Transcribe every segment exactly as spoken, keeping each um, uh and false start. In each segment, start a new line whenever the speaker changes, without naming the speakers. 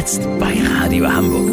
Jetzt bei Radio Hamburg.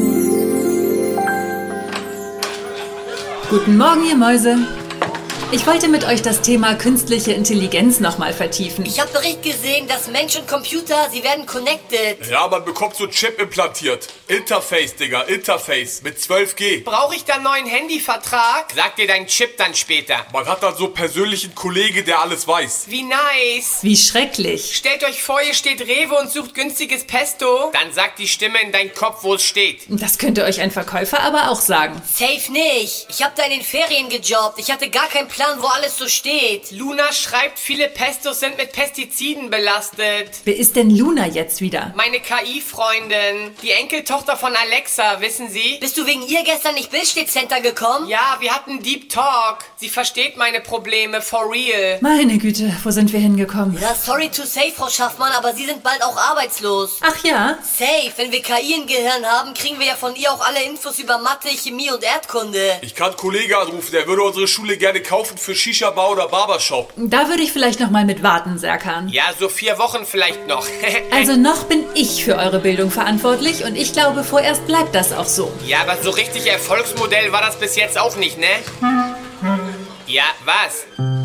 Guten Morgen, ihr Mäuse. Ich wollte mit euch das Thema künstliche Intelligenz nochmal vertiefen.
Ich habe Bericht gesehen, dass Mensch und Computer, sie werden connected.
Ja, man bekommt so ein Chip implantiert. Interface, Digga, Interface mit zwölf G.
Brauche ich da einen neuen Handyvertrag?
Sag dir dein Chip dann später.
Man hat dann so einen persönlichen Kollege, der alles weiß.
Wie nice.
Wie schrecklich.
Stellt euch vor, ihr steht Rewe und sucht günstiges Pesto.
Dann sagt die Stimme in deinen Kopf, wo es steht.
Das könnte euch ein Verkäufer aber auch sagen.
Safe nicht. Ich habe da in den Ferien gejobbt. Ich hatte gar keinen Plan, wo alles so steht.
Luna schreibt, viele Pestos sind mit Pestiziden belastet.
Wer ist denn Luna jetzt wieder?
Meine K I-Freundin. Die Enkeltochter von Alexa, wissen Sie?
Bist du wegen ihr gestern nicht Bildstedt-Center gekommen?
Ja, wir hatten Deep Talk. Sie versteht meine Probleme, for real.
Meine Güte, wo sind wir hingekommen?
Ja, sorry to say, Frau Schaffmann, aber Sie sind bald auch arbeitslos.
Ach ja?
Safe. Wenn wir K I im Gehirn haben, kriegen wir ja von ihr auch alle Infos über Mathe, Chemie und Erdkunde.
Ich kann einen Kollegen anrufen, der würde unsere Schule gerne kaufen für Shisha-Bar oder Barbershop.
Da würde ich vielleicht noch mal mit warten, Serkan.
Ja, so vier Wochen vielleicht noch.
Also noch bin ich für eure Bildung verantwortlich und ich glaube, vorerst bleibt das auch so.
Ja, aber so richtig Erfolgsmodell war das bis jetzt auch nicht, ne? Ja, was?